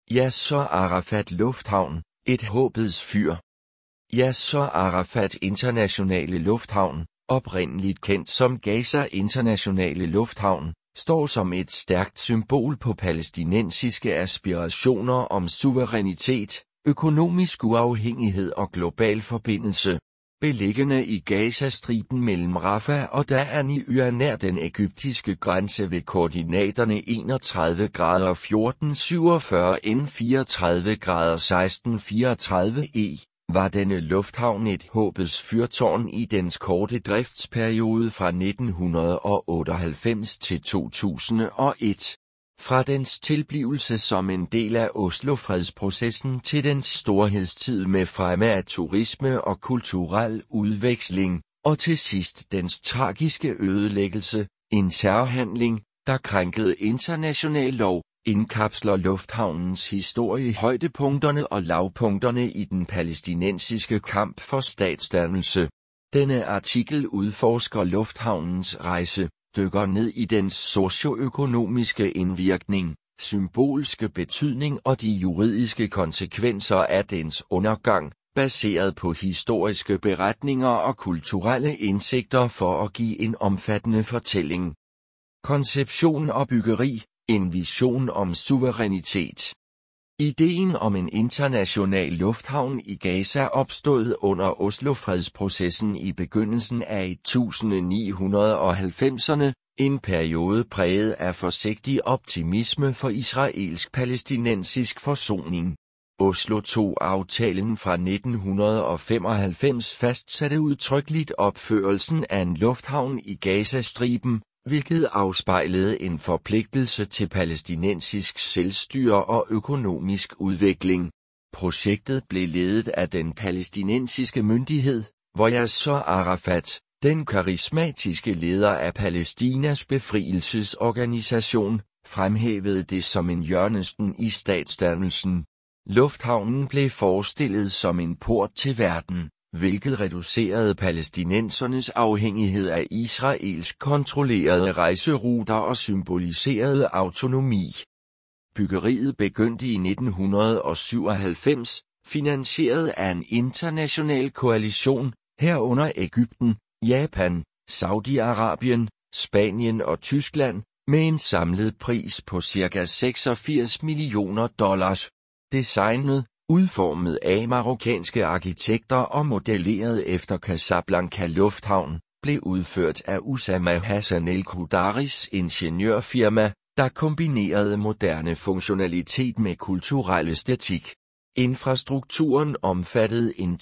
Yasser Arafat Lufthavn, et håbets fyr. Yasser Arafat Internationale Lufthavn, oprindeligt kendt som Gaza Internationale Lufthavn, står som et stærkt symbol på palæstinensiske aspirationer om suverænitet, økonomisk uafhængighed og global forbindelse. Beliggende i Gazastriben mellem Rafah og Da'an i nær den egyptiske grænse ved koordinaterne 31 grader 1447 n 34 grader 1634 e, var denne lufthavn et håbets fyrtårn i dens korte driftsperiode fra 1998 til 2001. Fra dens tilblivelse som en del af Oslo-fredsprocessen til dens storhedstid med fremme af turisme og kulturel udveksling, og til sidst dens tragiske ødelæggelse, en terrorhandling, der krænkede international lov, indkapsler lufthavnens historie højdepunkterne og lavpunkterne i den palæstinensiske kamp for statsdannelse. Denne artikel udforsker lufthavnens rejse, dykker ned i dens socioøkonomiske indvirkning, symbolske betydning og de juridiske konsekvenser af dens undergang, baseret på historiske beretninger og kulturelle indsigter for at give en omfattende fortælling. Konception og byggeri, en vision om suverænitet. Ideen om en international lufthavn i Gaza opstod under Oslo-fredsprocessen i begyndelsen af 1990'erne, en periode præget af forsigtig optimisme for israelsk-palæstinensisk forsoning. Oslo II-aftalen fra 1995 fastsatte udtrykkeligt opførelsen af en lufthavn i Gazastriben, hvilket afspejlede en forpligtelse til palæstinensisk selvstyre og økonomisk udvikling. Projektet blev ledet af den palæstinensiske myndighed, hvor Yasser Arafat, den karismatiske leder af Palæstinas befrielsesorganisation, fremhævede det som en hjørnesten i statsdannelsen. Lufthavnen blev forestillet som en port til verden, hvilket reducerede palæstinensernes afhængighed af israelsk kontrollerede rejseruter og symboliserede autonomi. Byggeriet begyndte i 1997, finansieret af en international koalition, herunder Egypten, Japan, Saudi-Arabien, Spanien og Tyskland, med en samlet pris på ca. $86 millioner. Designet, udformet af marokkanske arkitekter og modelleret efter Casablanca Lufthavn, blev udført af Usama Hassan el-Khudaris ingeniørfirma, der kombinerede moderne funktionalitet med kulturel æstetik. Infrastrukturen omfattede en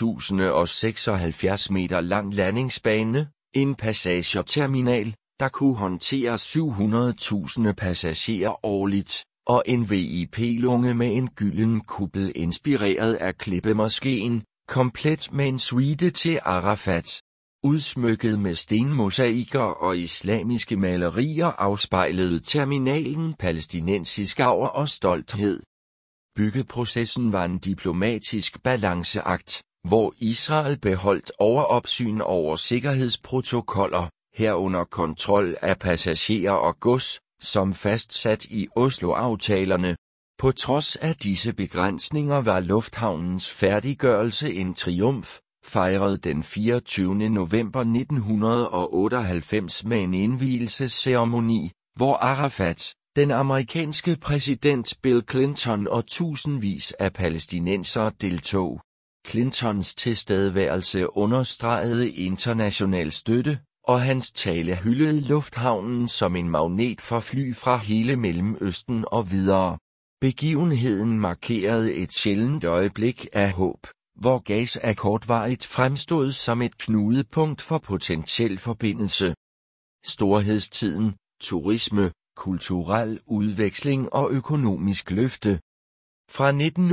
3076 meter lang landingsbane, en passagerterminal, der kunne håndtere 700.000 passagerer årligt, og en VIP-lunge med en gylden kuppel inspireret af Klippemoskeen, komplet med en suite til Arafat. Udsmykket med stenmosaikker og islamiske malerier afspejlede terminalen palæstinensisk arv og stolthed. Byggeprocessen var en diplomatisk balanceakt, hvor Israel beholdt overopsyn over sikkerhedsprotokoller, herunder kontrol af passagerer og gods, som fastsat i Oslo-aftalerne. På trods af disse begrænsninger var lufthavnens færdiggørelse en triumf, fejret den 24. november 1998 med en indvielsesceremoni, hvor Arafat, den amerikanske præsident Bill Clinton og tusindvis af palæstinensere deltog. Clintons tilstedeværelse understregede international støtte, og hans tale hyldede lufthavnen som en magnet for fly fra hele Mellemøsten og videre. Begivenheden markerede et sjældent øjeblik af håb, hvor Gaza kortvarigt fremstod som et knudepunkt for potentiel forbindelse. Storhedstiden, turisme, kulturel udveksling og økonomisk løfte. Fra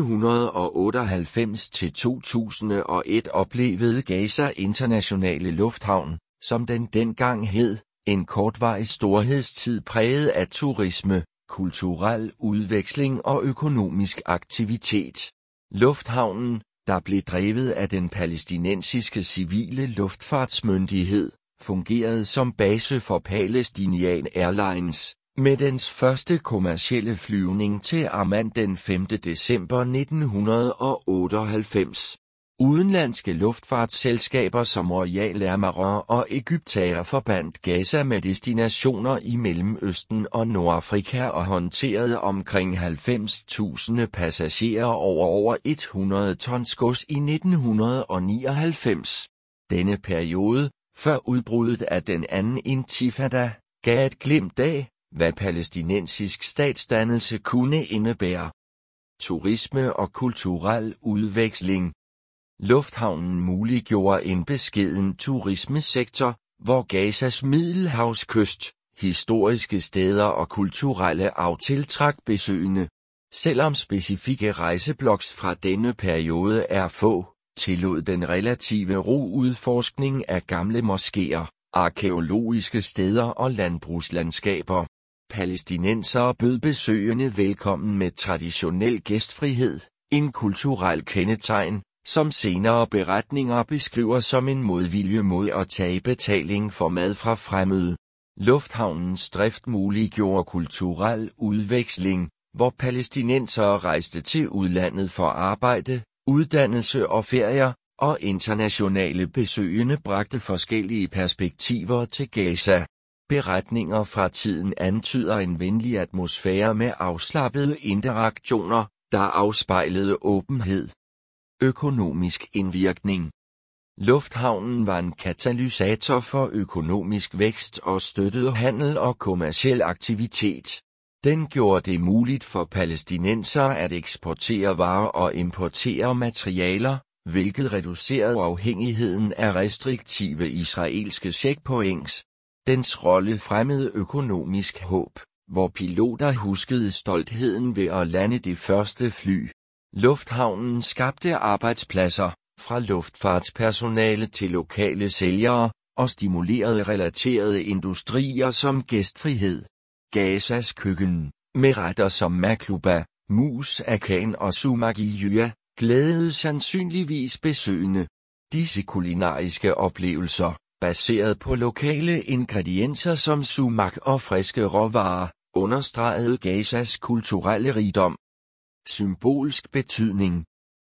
1998 til 2001 oplevede Gaza Internationale Lufthavn, som den dengang hed, en kortvarig storhedstid præget af turisme, kulturel udveksling og økonomisk aktivitet. Lufthavnen, der blev drevet af den palæstinensiske civile luftfartsmyndighed, fungerede som base for Palestinian Airlines, Med dens første kommercielle flyvning til Amman den 5. december 1998. Udenlandske luftfartsselskaber som Royal Air Maroc og Egyptair forbandt Gaza med destinationer i Mellemøsten og Nordafrika og håndterede omkring 90.000 passagerer over 100 tons gods i 1999. Denne periode, før udbruddet af den anden intifada, gav et glimt af, hvad palæstinensisk statsdannelse kunne indebære. Turisme og kulturel udveksling. Lufthavnen muliggjorde en beskeden turismesektor, hvor Gazas middelhavskyst, historiske steder og kulturelle arv tiltrak besøgende. Selvom specifikke rejseblogs fra denne periode er få, tillod den relative ro udforskning af gamle moskéer, arkæologiske steder og landbrugslandskaber. Palæstinensere bød besøgende velkommen med traditionel gæstfrihed, en kulturel kendetegn, som senere beretninger beskriver som en modvilje mod at tage betaling for mad fra fremmede. Lufthavnens drift muliggjorde kulturel udveksling, hvor palæstinensere rejste til udlandet for arbejde, uddannelse og ferier, og internationale besøgende bragte forskellige perspektiver til Gaza. Beretninger fra tiden antyder en venlig atmosfære med afslappede interaktioner, der afspejlede åbenhed. Økonomisk indvirkning. Lufthavnen var en katalysator for økonomisk vækst og støttede handel og kommerciel aktivitet. Den gjorde det muligt for palæstinensere at eksportere varer og importere materialer, hvilket reducerede afhængigheden af restriktive israelske checkpoints. Dens rolle fremmede økonomisk håb, hvor piloter huskede stoltheden ved at lande det første fly. Lufthavnen skabte arbejdspladser, fra luftfartspersonale til lokale sælgere, og stimulerede relaterede industrier som gæstfrihed. Gazas køkken, med retter som makluba, mus akan og sumagiyya, glædede sandsynligvis besøgende. Disse kulinariske oplevelser, baseret på lokale ingredienser som sumak og friske råvarer, understregede Gazas kulturelle rigdom. Symbolsk betydning.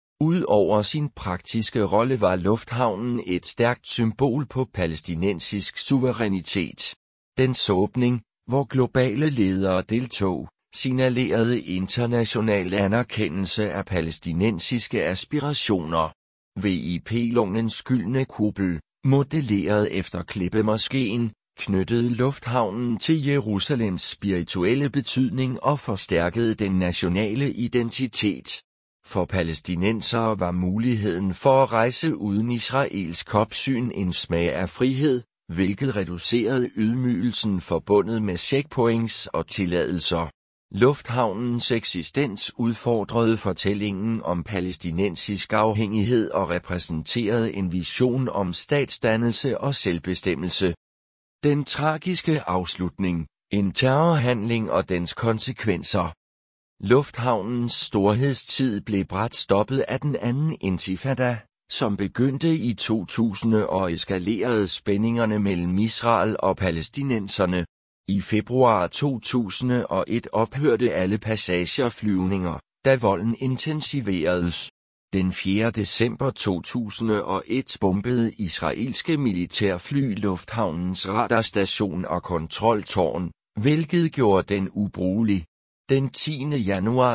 Udover sin praktiske rolle var lufthavnen et stærkt symbol på palæstinensisk suverænitet. Dens åbning, hvor globale ledere deltog, signalerede international anerkendelse af palæstinensiske aspirationer. VIP-lungens gyldne kuppel, modelleret efter Klippemoskeen, knyttede lufthavnen til Jerusalems spirituelle betydning og forstærkede den nationale identitet. For palæstinensere var muligheden for at rejse uden israelsk opsyn en smag af frihed, hvilket reducerede ydmygelsen forbundet med checkpoints og tilladelser. Lufthavnens eksistens udfordrede fortællingen om palæstinensisk afhængighed og repræsenterede en vision om statsdannelse og selvbestemmelse. Den tragiske afslutning, en terrorhandling og dens konsekvenser. Lufthavnens storhedstid blev brat stoppet af den anden intifada, som begyndte i 2000 og eskalerede spændingerne mellem Israel og palæstinenserne. I februar 2001 ophørte alle passagerflyvninger, da volden intensiveredes. Den 4. december 2001 bombede israelske militærfly lufthavnens radarstation og kontroltårn, hvilket gjorde den ubrugelig. Den 10. januar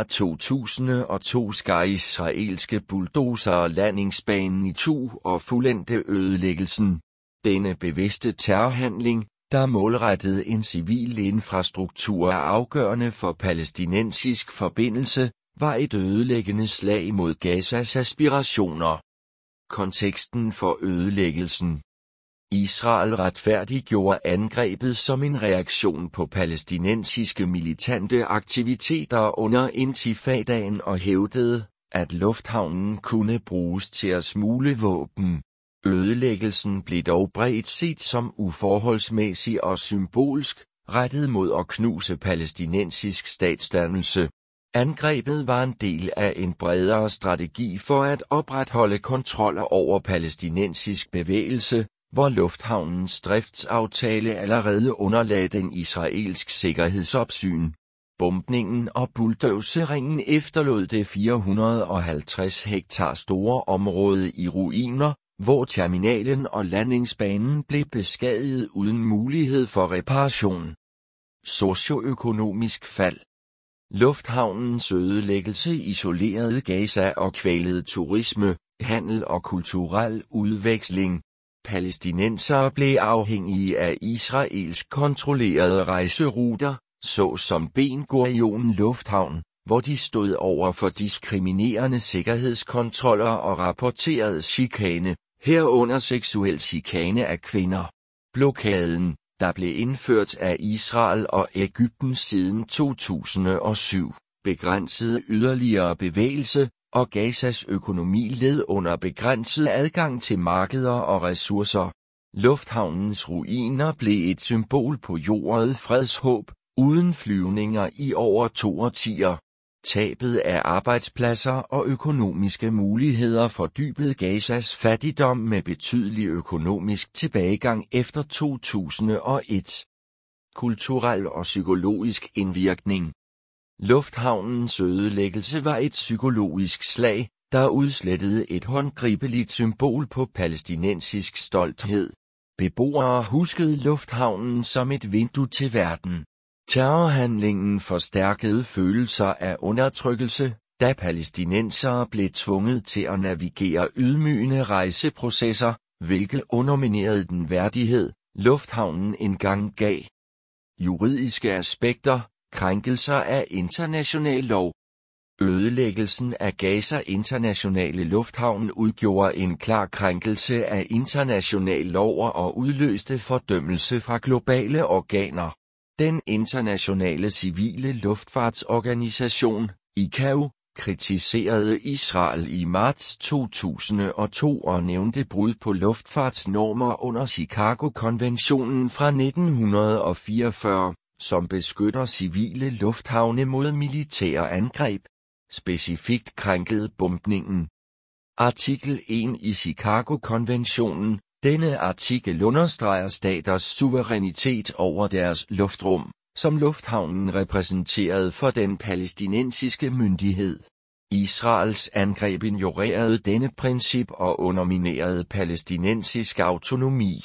2002 skar israelske bulldozere landingsbanen itu og fuldendte ødelæggelsen. Denne bevidste terrorhandling, der målrettede en civil infrastruktur er afgørende for palæstinensisk forbindelse, var et ødelæggende slag mod Gazas aspirationer. Konteksten for ødelæggelsen. Israel retfærdiggjorde angrebet som en reaktion på palæstinensiske militante aktiviteter under intifadaen og hævdede, at lufthavnen kunne bruges til at smugle våben. Ødelæggelsen blev dog bredt set som uforholdsmæssig og symbolsk, rettet mod at knuse palæstinensisk statsdannelse. Angrebet var en del af en bredere strategi for at opretholde kontrol over palæstinensisk bevægelse, hvor lufthavnens driftsaftale allerede underlagde den israelsk sikkerhedsopsyn. Bombningen og bulldozeringen efterlod det 450 hektar store område i ruiner, hvor terminalen og landingsbanen blev beskadiget uden mulighed for reparation. Socioøkonomisk fald. Lufthavnens ødelæggelse isolerede Gaza og kvalede turisme, handel og kulturel udveksling. Palæstinensere blev afhængige af israelsk kontrollerede rejseruter, såsom Ben Gurion Lufthavn, hvor de stod over for diskriminerende sikkerhedskontroller og rapporterede chikane, herunder seksuel chikane af kvinder. Blokaden, der blev indført af Israel og Egypten siden 2007, begrænsede yderligere bevægelse, og Gazas økonomi led under begrænset adgang til markeder og ressourcer. Lufthavnens ruiner blev et symbol på jordet fredshåb, uden flyvninger i over 2 årtier. Tabet af arbejdspladser og økonomiske muligheder fordybede Gazas fattigdom med betydelig økonomisk tilbagegang efter 2001. Kulturel og psykologisk indvirkning. Lufthavnens ødelæggelse var et psykologisk slag, der udslettede et håndgribeligt symbol på palæstinensisk stolthed. Beboere huskede lufthavnen som et vindue til verden. Terrorhandlingen forstærkede følelser af undertrykkelse, da palæstinensere blev tvunget til at navigere ydmygende rejseprocesser, hvilket underminerede den værdighed, lufthavnen engang gav. Juridiske aspekter, krænkelser af international lov. Ødelæggelsen af Gaza Internationale Lufthavn udgjorde en klar krænkelse af international lov og udløste fordømmelse fra globale organer. Den internationale civile luftfartsorganisation, ICAO, kritiserede Israel i marts 2002 og nævnte brud på luftfartsnormer under Chicago-konventionen fra 1944, som beskytter civile lufthavne mod militære angreb. Specifikt krænkede bombningen. Artikel 1 i Chicago-konventionen. Denne artikel understreger staters suverænitet over deres luftrum, som lufthavnen repræsenterede for den palæstinensiske myndighed. Israels angreb ignorerede denne princip og underminerede palæstinensisk autonomi.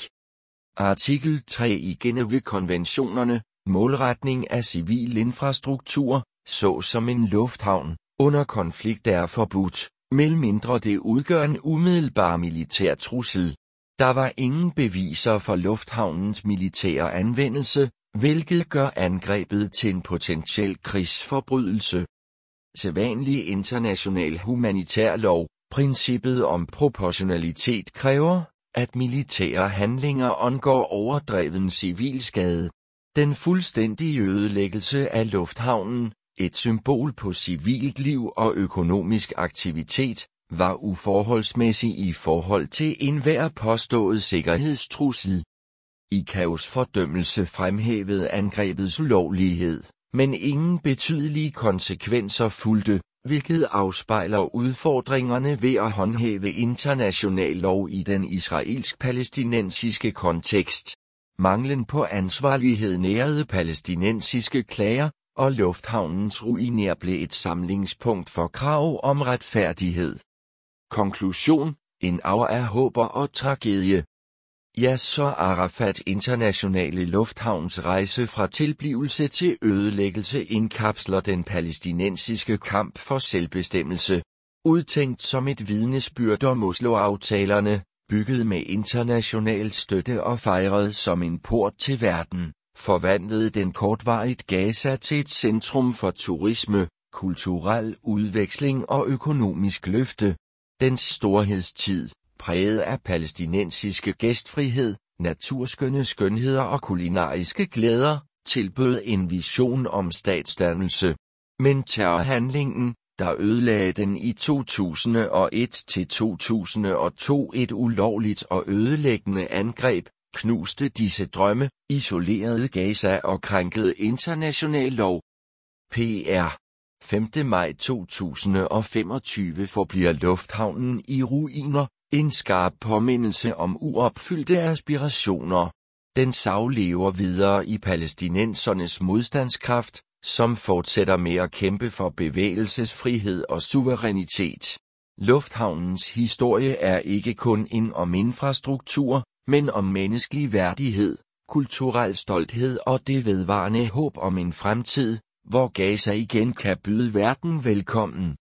Artikel 3 i Genève-konventionerne, målretning af civil infrastruktur, såsom en lufthavn, under konflikt er forbudt, medmindre det udgør en umiddelbar militær trussel. Der var ingen beviser for lufthavnens militære anvendelse, hvilket gør angrebet til en potentiel krigsforbrydelse. Sædvanlig international humanitær lov, princippet om proportionalitet kræver, at militære handlinger undgår overdreven civil skade. Den fuldstændige ødelæggelse af lufthavnen, et symbol på civilt liv og økonomisk aktivitet, var uforholdsmæssig i forhold til enhver påstået sikkerhedstrussel. ICAOs fordømmelse fremhævede angrebets ulovlighed, men ingen betydelige konsekvenser fulgte, hvilket afspejler udfordringerne ved at håndhæve international lov i den israelsk-palæstinensiske kontekst. Manglen på ansvarlighed nærede palæstinensiske klager, og lufthavnens ruiner blev et samlingspunkt for krav om retfærdighed. Konklusion: en arv af håber og tragedie. Yasser Arafat Internationale Lufthavns rejse fra tilblivelse til ødelæggelse indkapsler den palæstinensiske kamp for selvbestemmelse. Udtænkt som et vidnesbyrd om Oslo-aftalerne, bygget med international støtte og fejret som en port til verden, forvandlede den kortvarigt Gaza til et centrum for turisme, kulturel udveksling og økonomisk løfte. Dens storhedstid, præget af palæstinensiske gæstfrihed, naturskønne skønheder og kulinariske glæder, tilbød en vision om statsdannelse. Men terrorhandlingen, der ødelagde den i 2001-2002 et ulovligt og ødelæggende angreb, knuste disse drømme, isolerede Gaza og krænkede international lov. PR 5. maj 2025 forbliver lufthavnen i ruiner, en skarp påmindelse om uopfyldte aspirationer. Den sag lever videre i palæstinensernes modstandskraft, som fortsætter med at kæmpe for bevægelsesfrihed og suverænitet. Lufthavnens historie er ikke kun om infrastruktur, men om menneskelig værdighed, kulturel stolthed og det vedvarende håb om en fremtid, hvor Gaza igen kan byde verden velkommen.